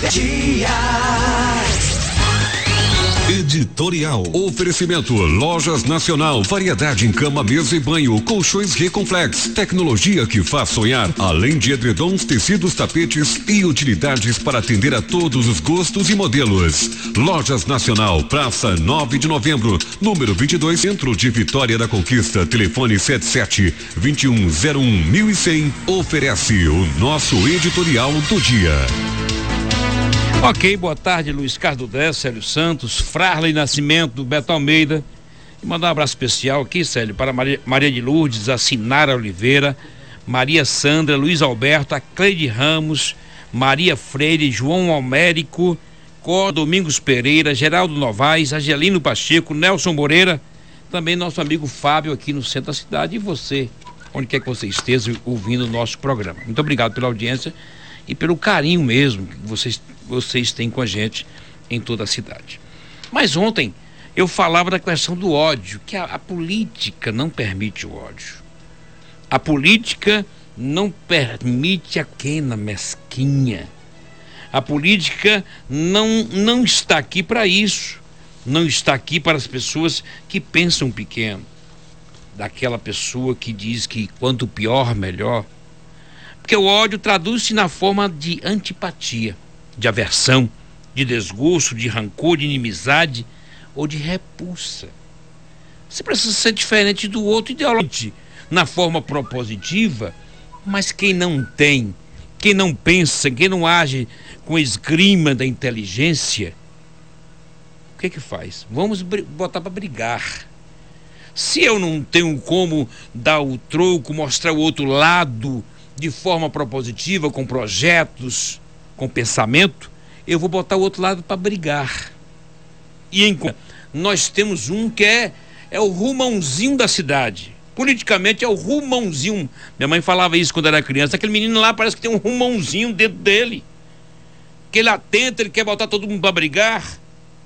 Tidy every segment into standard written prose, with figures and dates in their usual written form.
Dia. Editorial. Oferecimento Lojas Nacional, variedade em cama, mesa e banho, colchões Reconflex, tecnologia que faz sonhar, além de edredons, tecidos, tapetes e utilidades para atender a todos os gostos e modelos. Lojas Nacional, Praça 9 de Novembro, número 22, Centro de Vitória da Conquista, telefone 77-2101-1100, oferece o nosso editorial do dia. Ok, boa tarde, Luiz Carlos Dé, Célio Santos, Frarley Nascimento, Beto Almeida. E mandar um abraço especial aqui, Célio, para Maria de Lourdes, a Sinara Oliveira, Maria Sandra, Luiz Alberto, a Cleide Ramos, Maria Freire, João Almérico, Domingos Pereira, Geraldo Novaes, Angelino Pacheco, Nelson Moreira, também nosso amigo Fábio aqui no centro da cidade, e você, onde quer que você esteja ouvindo o nosso programa. Muito obrigado pela audiência e pelo carinho mesmo que vocês têm com a gente em toda a cidade. Mas ontem eu falava da questão do ódio, que a política não permite o ódio. A política não permite a pequena mesquinha. A política não está aqui para isso. Não está aqui para as pessoas que pensam pequeno. Daquela pessoa que diz que quanto pior, melhor. Porque o ódio traduz-se na forma de antipatia, de aversão, de desgosto, de rancor, de inimizade ou de repulsa. Você precisa ser diferente do outro ideologicamente, na forma propositiva, mas quem não tem, quem não pensa, quem não age com esgrima da inteligência, o que faz? Vamos botar para brigar. Se eu não tenho como dar o troco, mostrar o outro lado de forma propositiva, com projetos, com pensamento, eu vou botar o outro lado para brigar. E nós temos um que é o rumãozinho da cidade. Politicamente é o rumãozinho. Minha mãe falava isso quando era criança. Aquele menino lá parece que tem um rumãozinho dentro dele. Que ele atenta, ele quer botar todo mundo para brigar.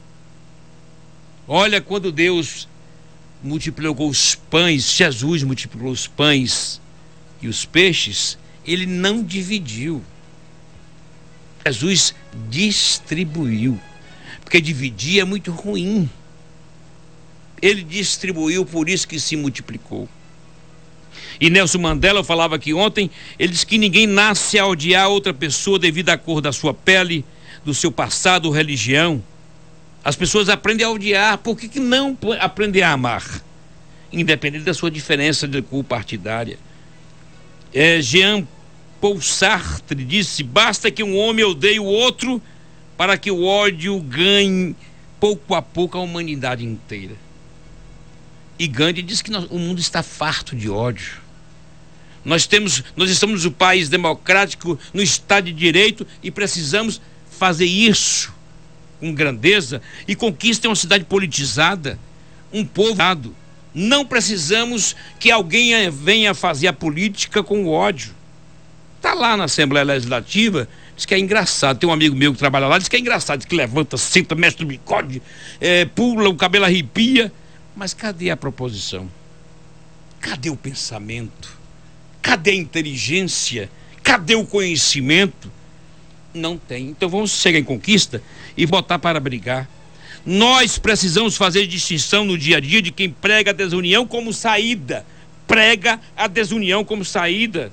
Olha, quando Deus multiplicou os pães, Jesus multiplicou os pães e os peixes, ele não dividiu. Jesus distribuiu, porque dividir é muito ruim. Ele distribuiu, por isso que se multiplicou. E Nelson Mandela falava aqui ontem, ele disse que ninguém nasce a odiar outra pessoa devido à cor da sua pele, do seu passado ou religião. As pessoas aprendem a odiar, por que não aprender a amar? Independente da sua diferença de cor partidária. Jean Paul Sartre disse: basta que um homem odeie o outro para que o ódio ganhe pouco a pouco a humanidade inteira. E Gandhi disse que o mundo está farto de ódio. Nós estamos no país democrático, no Estado de Direito, e precisamos fazer isso com grandeza e conquista uma cidade politizada, um povo dado. Não precisamos que alguém venha fazer a política com o ódio. Está lá na Assembleia Legislativa, diz que é engraçado. Tem um amigo meu que trabalha lá, diz que é engraçado, diz que levanta, senta, mexe no bigode, pula, o cabelo arrepia. Mas cadê a proposição? Cadê o pensamento? Cadê a inteligência? Cadê o conhecimento? Não tem. Então vamos chegar em conquista e botar para brigar. Nós precisamos fazer distinção no dia a dia de quem prega a desunião como saída. Prega a desunião como saída.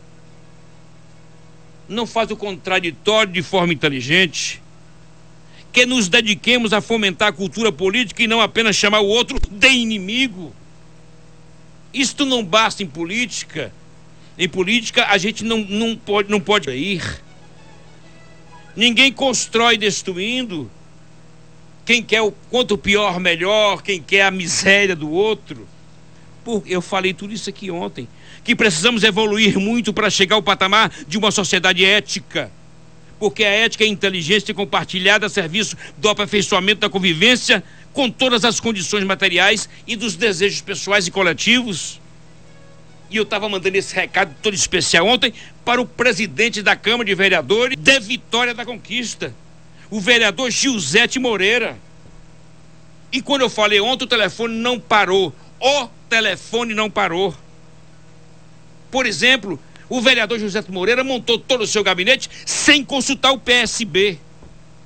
Não faz o contraditório de forma inteligente. Que nos dediquemos a fomentar a cultura política e não apenas chamar o outro de inimigo. Isto não basta em política. Em política a gente não pode ir. Ninguém constrói destruindo. Quem quer o quanto pior, melhor. Quem quer a miséria do outro. Eu falei tudo isso aqui ontem. Que precisamos evoluir muito para chegar ao patamar de uma sociedade ética. Porque a ética é a inteligência compartilhada a serviço do aperfeiçoamento da convivência com todas as condições materiais e dos desejos pessoais e coletivos. E eu estava mandando esse recado todo especial ontem para o presidente da Câmara de Vereadores de Vitória da Conquista, o vereador Gilzete Moreira. E quando eu falei ontem, o telefone não parou. O telefone não parou. Por exemplo, o vereador Gilzete Moreira montou todo o seu gabinete sem consultar o PSB.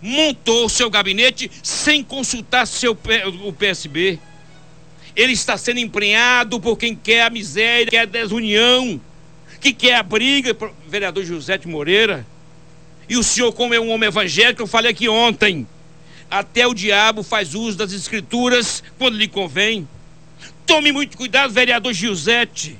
montou seu gabinete sem consultar o PSB. Ele está sendo emprenhado por quem quer a miséria, quer a desunião, que quer a briga, vereador José de Moreira. E o senhor, como é um homem evangélico, eu falei aqui ontem, até o diabo faz uso das escrituras quando lhe convém. Tome muito cuidado, vereador Giuseppe,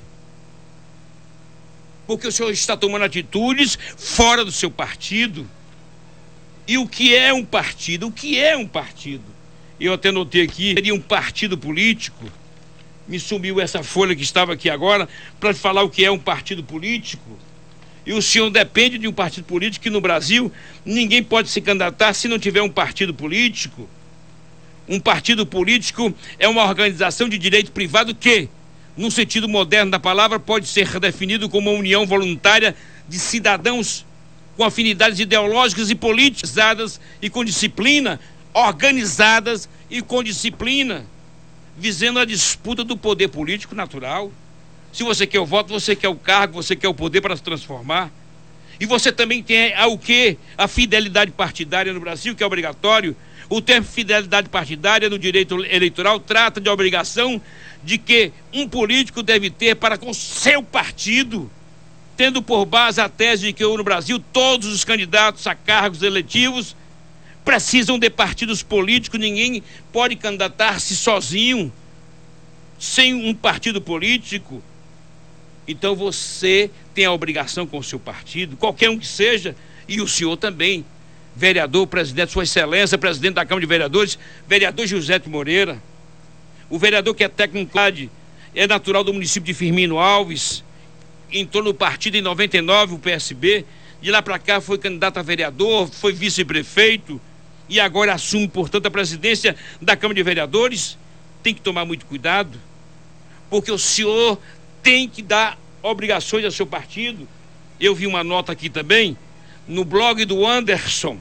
porque o senhor está tomando atitudes fora do seu partido. E o que é um partido? O que é um partido? Eu até notei aqui, seria um partido político. Me sumiu essa folha que estava aqui agora para falar o que é um partido político. E o senhor depende de um partido político, que no Brasil ninguém pode se candidatar se não tiver um partido político. Um partido político é uma organização de direito privado que, no sentido moderno da palavra, pode ser definido como uma união voluntária de cidadãos com afinidades ideológicas e politizadas e com disciplina, organizadas e com disciplina, visando a disputa do poder político natural. Se você quer o voto, você quer o cargo, você quer o poder para se transformar. E você também tem o quê? A fidelidade partidária no Brasil, que é obrigatório. O termo fidelidade partidária no direito eleitoral trata de obrigação de que um político deve ter para com seu partido, tendo por base a tese de que no Brasil todos os candidatos a cargos eletivos precisam de partidos políticos. Ninguém pode candidatar-se sozinho, sem um partido político. Então você tem a obrigação com o seu partido, qualquer um que seja, e o senhor também, vereador, presidente, sua excelência, presidente da Câmara de Vereadores, vereador José de Moreira, o vereador que é técnico, é natural do município de Firmino Alves, entrou no partido em 99, o PSB, de lá para cá foi candidato a vereador, foi vice-prefeito e agora assume, portanto, a presidência da Câmara de Vereadores. Tem que tomar muito cuidado, porque o senhor tem que dar obrigações ao seu partido. Eu vi uma nota aqui também no blog do Anderson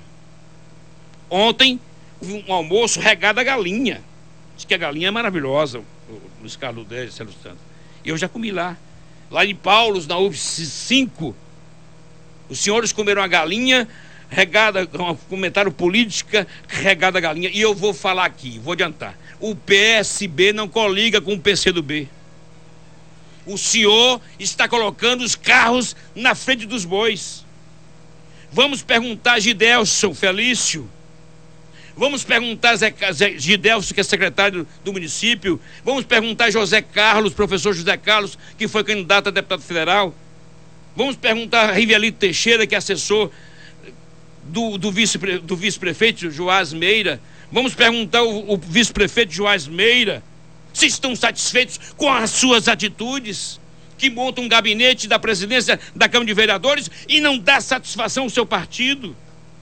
ontem, um almoço regado a galinha. Diz que a galinha é maravilhosa, o Luiz Carlos Dez, Célio Santos. Eu já comi lá em Paulos, na UFS 5, os senhores comeram a galinha regada, um comentário política regada a galinha. E eu vou falar aqui, vou adiantar, o PSB não coliga com o PCdoB. O senhor está colocando os carros na frente dos bois. Vamos perguntar a Gidelson Felício, vamos perguntar a Gidelson, que é secretário do município, vamos perguntar a José Carlos, professor José Carlos, que foi candidato a deputado federal, vamos perguntar a Rivelito Teixeira, que é assessor do vice-prefeito Joás Meira, vamos perguntar o vice-prefeito Joás Meira se estão satisfeitos com as suas atitudes, que montam um gabinete da presidência da Câmara de Vereadores e não dá satisfação ao seu partido.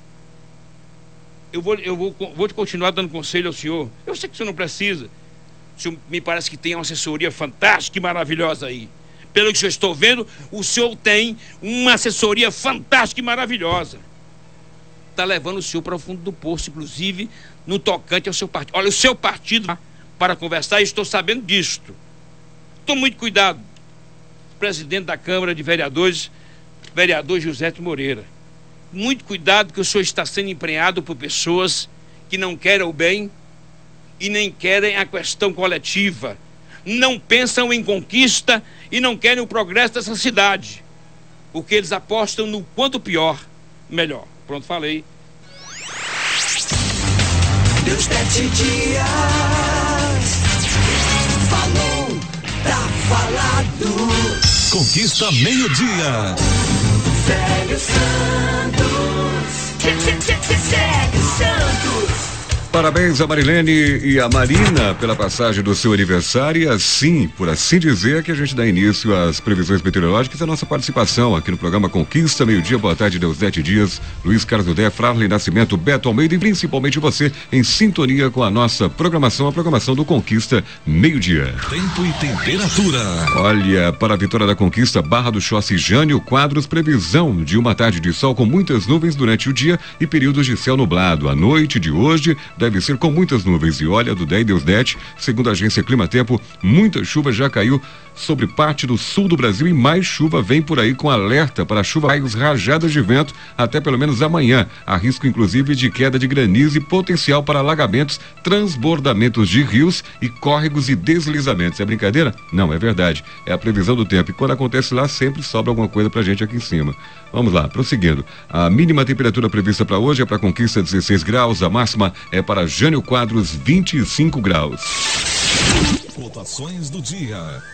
Eu vou continuar dando conselho ao senhor. Eu sei que o senhor não precisa. O senhor me parece que tem uma assessoria fantástica e maravilhosa aí. Pelo que eu estou vendo, o senhor tem uma assessoria fantástica e maravilhosa. Está levando o senhor para o fundo do poço, inclusive no tocante ao seu partido. Olha, o seu partido, para conversar, e estou sabendo disto. Tome muito cuidado. Presidente da Câmara de Vereadores, vereador José de Moreira. Muito cuidado, que o senhor está sendo emprenhado por pessoas que não querem o bem e nem querem a questão coletiva. Não pensam em conquista e não querem o progresso dessa cidade, porque eles apostam no quanto pior, melhor. Pronto, falei. Deus 7 dias falou, tá falado. Conquista meio-dia. Célio Santos. Célio Santos. Parabéns a Marilene e a Marina pela passagem do seu aniversário. E assim, por assim dizer, que a gente dá início às previsões meteorológicas e a nossa participação aqui no programa Conquista Meio-Dia. Boa tarde, Deusdete Dias, Luiz Carlos Dé, Frarley Nascimento, Beto Almeida e principalmente você em sintonia com a nossa programação, a programação do Conquista Meio-Dia. Tempo e temperatura. Olha, para a vitória da Conquista, Barra do Chossi Jânio Quadros, previsão de uma tarde de sol com muitas nuvens durante o dia e períodos de céu nublado. À noite de hoje, deve ser com muitas nuvens. E olha, do 10 Deus Net, segundo a agência Climatempo, muita chuva já caiu sobre parte do sul do Brasil e mais chuva vem por aí com alerta para chuva, raios, rajadas de vento até pelo menos amanhã. Há risco inclusive de queda de granizo e potencial para alagamentos, transbordamentos de rios e córregos e deslizamentos. É brincadeira? Não, é verdade. É a previsão do tempo e quando acontece lá sempre sobra alguma coisa pra gente aqui em cima. Vamos lá, prosseguindo. A mínima temperatura prevista para hoje é para Conquista 16 graus, a máxima é para Jânio Quadros 25 graus. Cotações do dia.